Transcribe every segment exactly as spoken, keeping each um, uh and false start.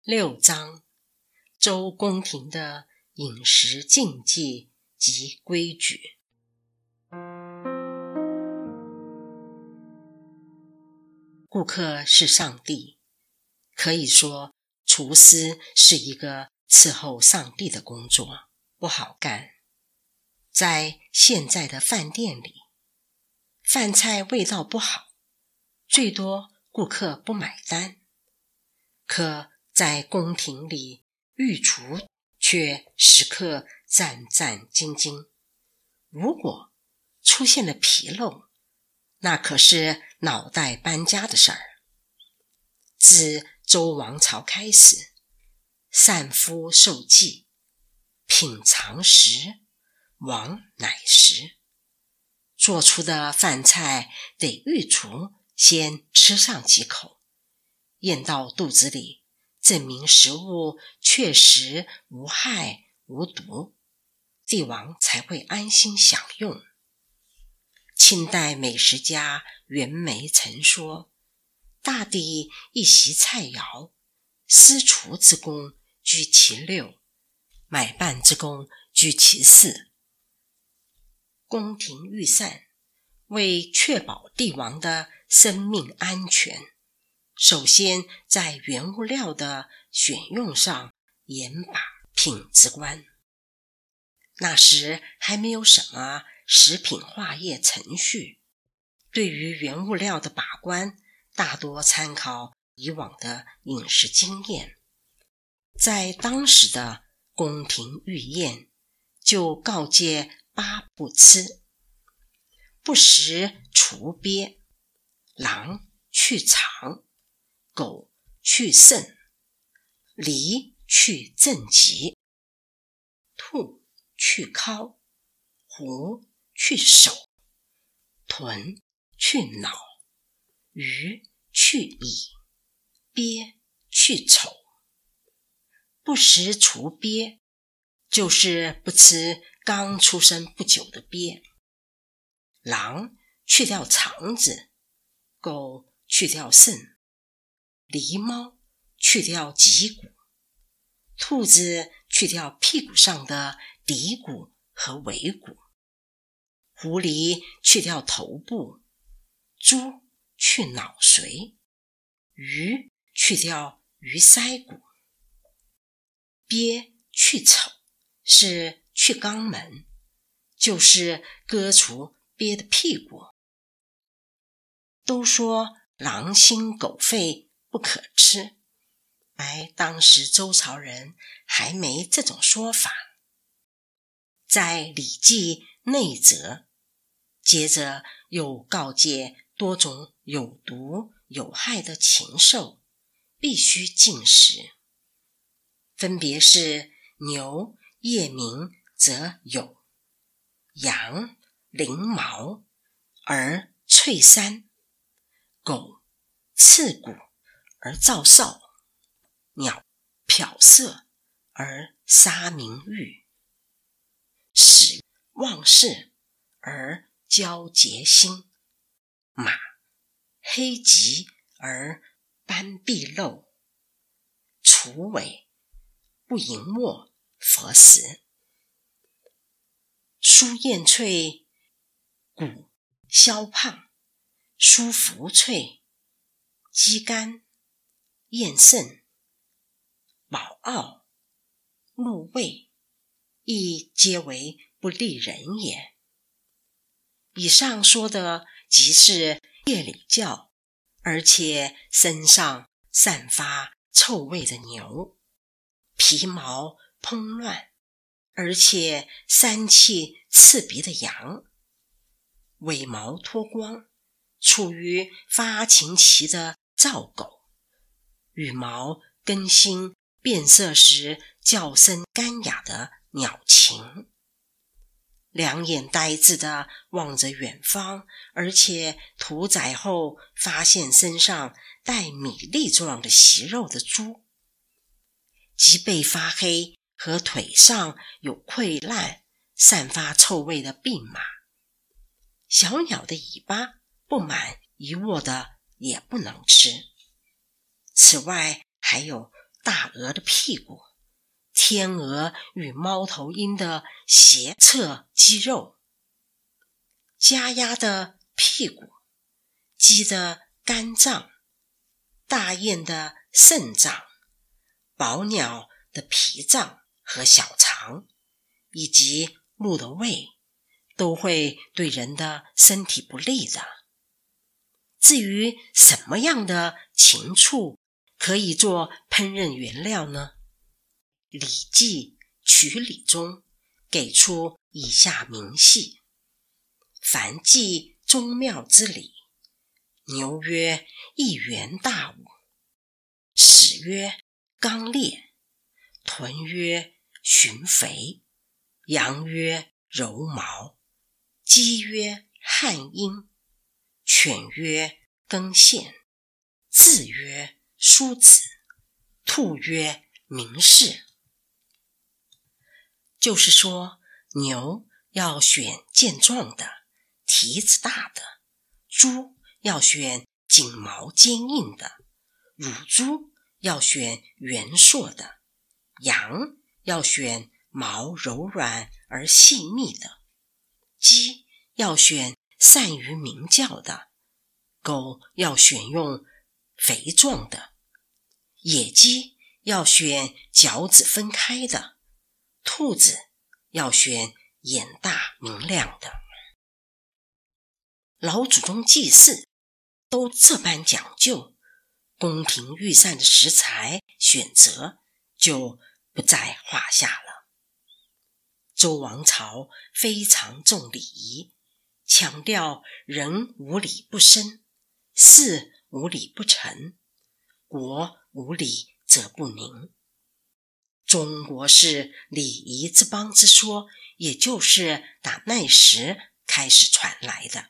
六章，周宫廷的饮食禁忌及规矩。顾客是上帝，可以说厨师是一个伺候上帝的工作，不好干。在现在的饭店里，饭菜味道不好，最多顾客不买单。可在宫廷里，御厨却时刻战战兢兢。如果出现了纰漏，那可是脑袋搬家的事儿。自周王朝开始，膳夫受祭，品尝时，王乃食。做出的饭菜得御厨先吃上几口，咽到肚子里，证明食物确实无害无毒，帝王才会安心享用。清代美食家袁枚曾说，大抵一席菜肴，私厨之功居其六，买办之功居其四。宫廷御膳为确保帝王的生命安全，首先在原物料的选用上严把品质关。那时还没有什么食品化验程序，对于原物料的把关大多参考以往的饮食经验。在当时的宫廷御宴就告诫八不吃：不食除鳖，狼去肠，狗去肾，狸去正极，兔去尻，狐去手，豚去脑，鱼去乙，鳖去丑。不食除鳖，就是不吃刚出生不久的鳖。狼去掉肠子，狗去掉肾，狸猫去掉脊骨，兔子去掉屁股上的骶骨和尾骨，狐狸去掉头部，猪去脑髓，鱼去掉鱼鳃骨，鳖去丑是去肛门，就是割除鳖的屁股。都说狼心狗肺不可吃，而当时周朝人还没这种说法。在《礼记内则》接着又告诫多种有毒有害的禽兽必须禁食，分别是牛夜鸣则有，羊翎毛而翠山，狗刺骨而噪哨，鸟剽射而杀民欲，使忘事而骄节心，马黑疾而斑毕露，雏尾不盈没佛食。酥燕脆，骨消胖，酥服脆，鸡肝，燕肾，宝傲，入胃，亦皆为不利人也。以上说的即是夜里叫，而且身上散发臭味的牛，皮毛蓬乱，而且膻气刺鼻的羊，尾毛脱光，处于发情期的赵狗，羽毛更新变色时叫声干哑的鸟禽，两眼呆滞地望着远方，而且屠宰后发现身上带米粒状的息肉的猪，脊背发黑和腿上有溃烂散发臭味的病马，小鸟的尾巴不满一握的也不能吃。此外还有大鹅的屁股，天鹅与猫头鹰的斜侧肌肉，家鸭的屁股，鸡的肝脏，大雁的肾脏，宝鸟的脾脏和小肠，以及鹿的胃，都会对人的身体不利的。至于什么样的禽畜可以做烹饪原料呢？《礼记·曲礼》中给出以下明细：凡祭宗庙之礼，牛曰一元大物，豕曰刚烈，豚曰驯肥，羊曰柔毛，鸡曰汉阴，犬曰更献，雉曰叔子，兔曰明士。就是说，牛要选健壮的，蹄子大的；猪要选颈毛坚硬的；乳猪要选圆硕的；羊要选毛柔软而细密的；鸡要选善于鸣叫的；狗要选用肥壮的；野鸡要选脚趾分开的；兔子要选眼大明亮的。老祖宗祭祀都这般讲究，宫廷御膳的食材选择就不在话下了。周王朝非常重礼仪，强调人无礼不生，事无礼不成，国无礼则不宁。中国式礼仪之邦之说，也就是打那时开始传来的。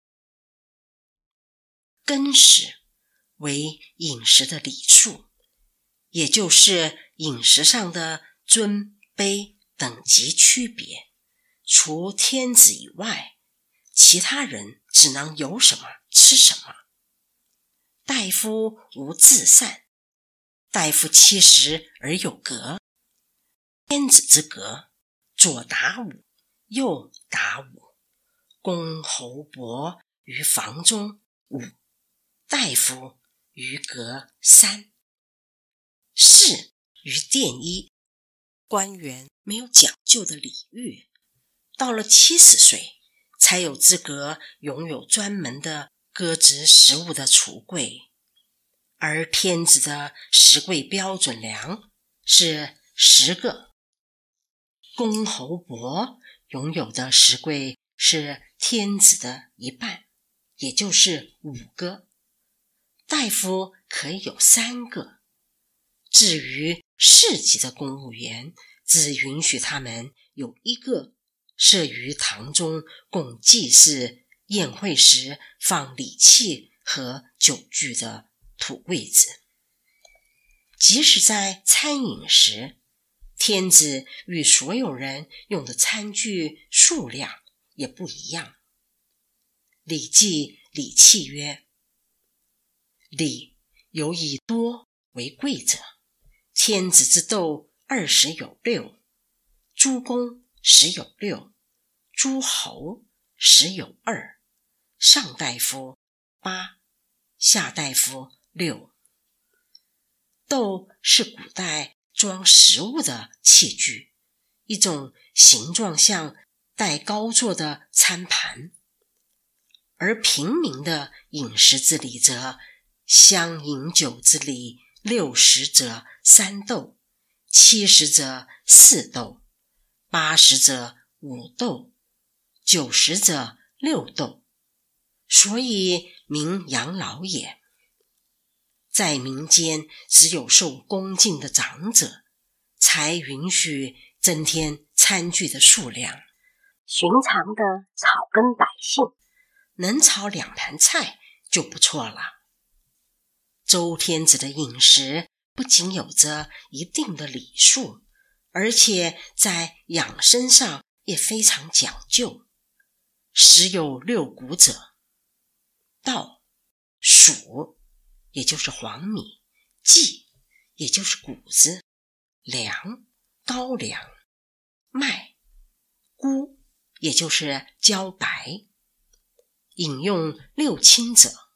羹食为饮食的礼数，也就是饮食上的尊卑等级区别。除天子以外，其他人只能有什么吃什么。大夫无至善，大夫七十而有格。天子之格，左达五，右达五，公侯伯于房中五，大夫于阁三，士于殿一。官员没有讲究的礼乐，到了七十岁才有资格拥有专门的搁置食物的橱柜，而天子的食柜标准量是十个，公侯伯拥有的食柜是天子的一半，也就是五个，大夫可以有三个。至于市级的公务员，只允许他们有一个设于堂中供祭祀宴会时放礼器和酒具的土柜子。即使在餐饮时，天子与所有人用的餐具数量也不一样。礼记礼器曰：礼有以多为贵者，天子之斗二十有六，诸公十有六，诸侯十有二，上大夫八，下大夫六。斗是古代装食物的器具，一种形状像带高座的餐盘。而平民的饮食之礼则，相饮酒之礼，六十者三斗，七十者四斗，八十者五斗，九十者六斗，所以名养老也。在民间，只有受恭敬的长者才允许增添餐具的数量，寻常的草根百姓能炒两盘菜就不错了。周天子的饮食不仅有着一定的礼数，而且在养生上也非常讲究。食有六谷者，稻、黍，也就是黄米、稷、 也就是谷子，粮，高粱，麦，钴，也就是茭白。引用六亲者，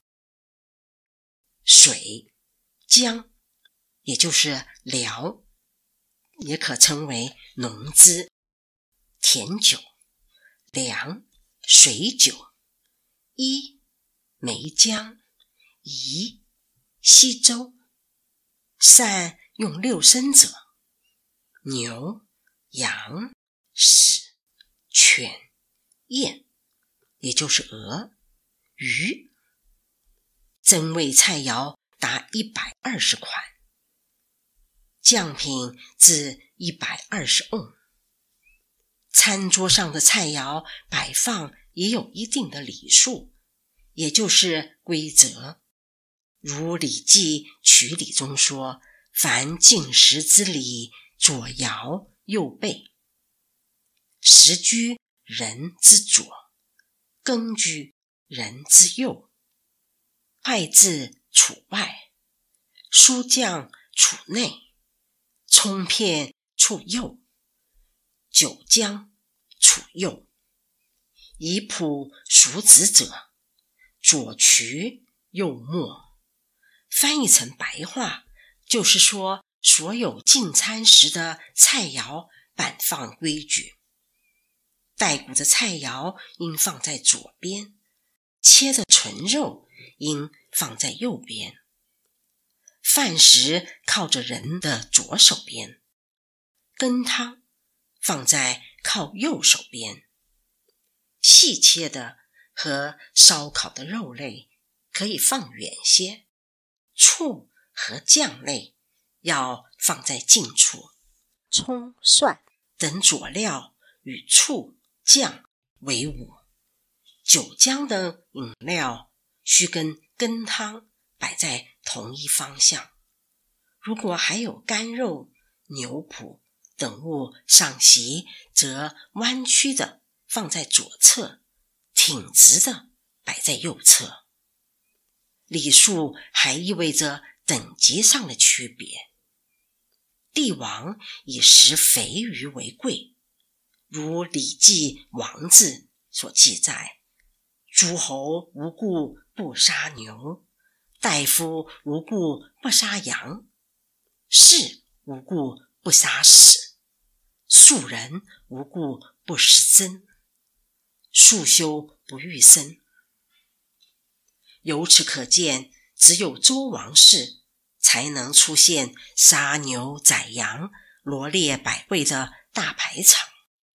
水，姜，也就是料，也可称为农资。甜酒，凉，水酒，衣，梅浆，宜，稀粥。善用六声者，牛，羊，豕，犬，雁，也就是鹅，鱼。增味菜肴达一百二十款，酱品至一百二十瓮。餐桌上的菜肴摆放也有一定的礼数，也就是规则。如《礼记·曲礼》中说：凡进食之礼，左摇右背。食居人之左，羹居人之右。筷置处外，书酱处内，葱片处右，酒浆处右。以朴熟子者，左渠右没。翻译成白话，就是说所有进餐时的菜肴摆放规矩。带骨的菜肴应放在左边，切的纯肉应放在右边。饭食靠着人的左手边，羹汤放在靠右手边。细切的和烧烤的肉类可以放远些，醋和酱类要放在近处。葱、蒜等佐料与醋、酱为伍。酒浆的饮料需跟羹汤摆在同一方向。如果还有干肉、牛脯等物上席，则弯曲的放在左侧，挺直的摆在右侧。礼数还意味着等级上的区别。帝王以食肥鱼为贵，如《礼记·王志》所记载：诸侯无故不杀牛，大夫无故不杀羊，士无故不杀豕，庶人无故不食珍，庶修不欲生。由此可见，只有周王室才能出现杀牛宰羊、罗列百味的大排场。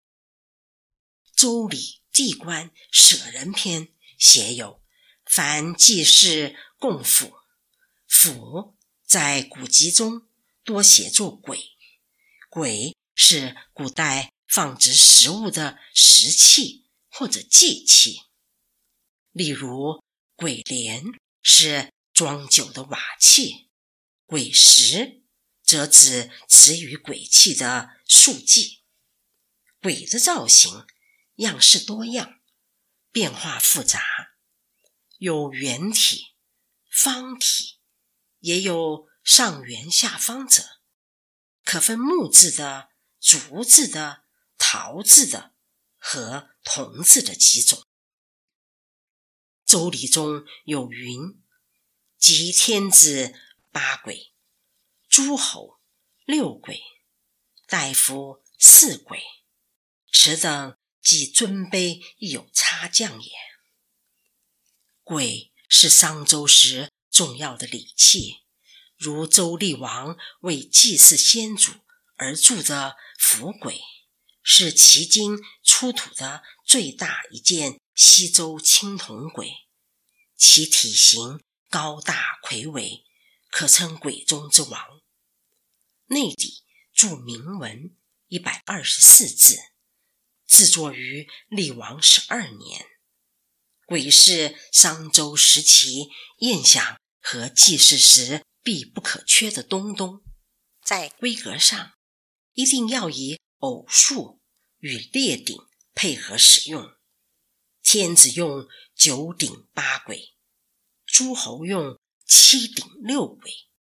周礼地官舍人篇写有：凡祭祀供府，府在古籍中多写作簋，簋是古代放置食物的食器或者祭器。例如簋帘是装酒的瓦器，簋石则指持于簋器的束祭。簋的造型样式多样，变化复杂，有圆体、方体，也有上圆下方者，可分木质的、竹制的、陶制的和铜制的几种。周礼中有云：即天子八簋，诸侯六簋，大夫四簋，此等即尊卑亦有差降也。簋是商周时重要的礼器，如周厉王为祭祀先祖而铸的符簋，是迄今出土的最大一件西周青铜簋，其体型高大魁伟，可称簋中之王。内底铸铭文一百二十四字，制作于厉王十二年。簋是商周时期宴享和祭祀时必不可缺的东东，在规格上一定要以偶数与列鼎配合使用。天子用九鼎八簋，诸侯用七鼎六簋，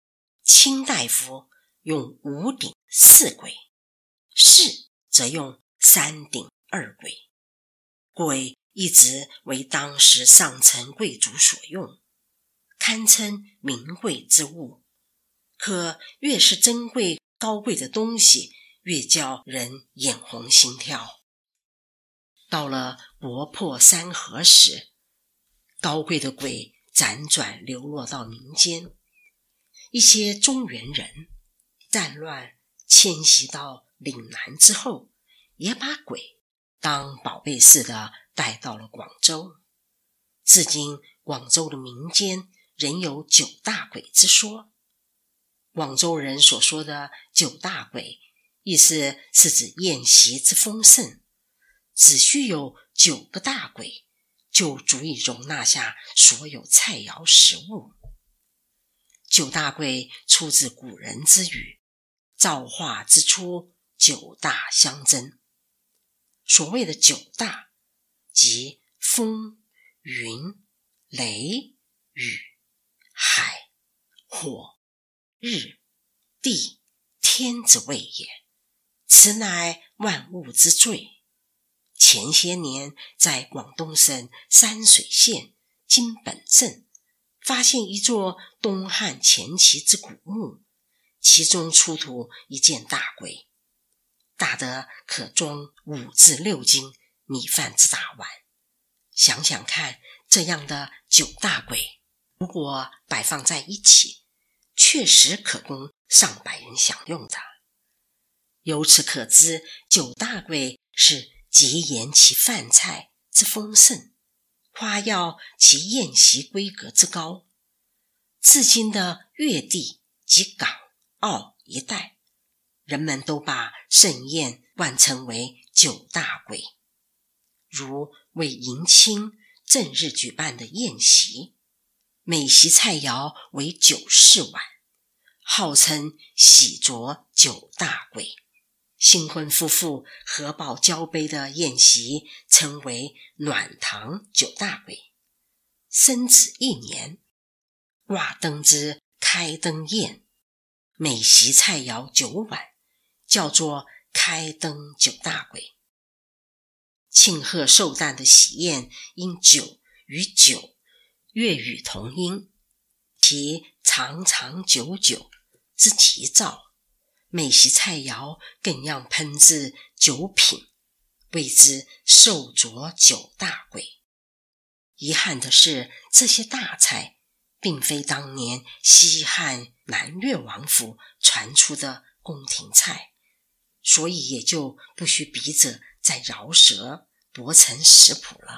卿大夫用五鼎四簋，士则用三鼎二簋。簋一直为当时上层贵族所用，堪称名贵之物。可越是珍贵高贵的东西，越叫人眼红心跳。到了国破山河时，高贵的簋辗转流落到民间，一些中原人战乱迁徙到岭南之后，也把簋当宝贝似的带到了广州。至今广州的民间仍有九大簋之说。广州人所说的九大簋，意思是指宴席之丰盛，只需有九个大簋，就足以容纳下所有菜肴食物。九大簋出自古人之语，造化之初，九大相争。所谓的九大，即风、云、雷、雨、海、火、日、地、天之谓也，此乃万物之最。前些年在广东省山水县金本镇发现一座东汉前期之古墓，其中出土一件大簋，大得可装五至六斤米饭之大碗。想想看，这样的九大簋如果摆放在一起，确实可供上百人享用的。由此可知，九大簋是极言其饭菜之丰盛，夸耀其宴席规格之高。至今的粤地及港澳一带，人们都把盛宴冠称为九大簋。如为迎亲正日举办的宴席，每席菜肴为九四碗，号称喜酌九大簋。新婚夫妇合抱交杯的宴席称为暖堂九大簋。生子一年，挂灯之开灯宴，每席菜肴九碗，叫做开灯九大簋。庆贺寿诞的喜宴，因酒与酒粤语同音，其长长久久之急躁，每席菜肴更让烹制九品，谓之寿酌九大簋。遗憾的是，这些大菜并非当年西汉南越王府传出的宫廷菜，所以也就不需笔者再饶舌博成食谱了。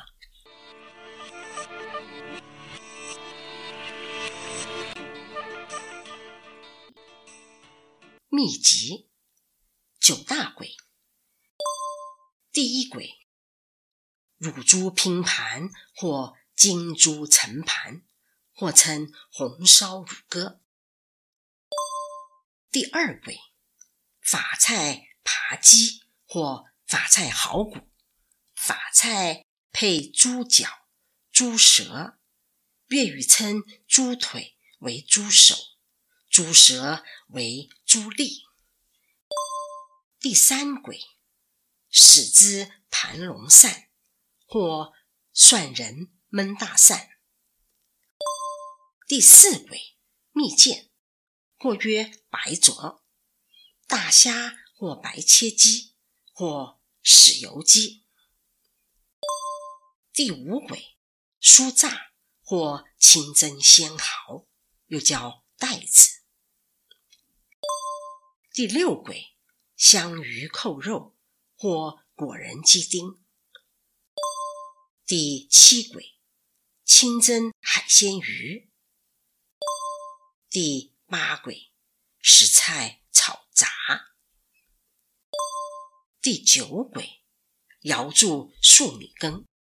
秘籍九大簋。第一簋，乳猪拼盘或金猪盛盘，或称红烧乳鸽。第二簋，法菜扒鸡或法菜好骨，法菜配猪脚、猪舌，粤语称猪腿为猪手，猪舌为猪粒。第三簋，使之盘龙鳝或蒜仁焖大鳝。第四簋，蜜饯或曰白灼，大虾或白切鸡或豉油鸡。第五簋，酥炸或清蒸鲜蚝，又叫带子。第六簋，香鱼扣肉或果仁鸡丁。第七簋，清蒸海鲜鱼。第八簋，食菜炒炸。第九簋，瑶柱粟米羹。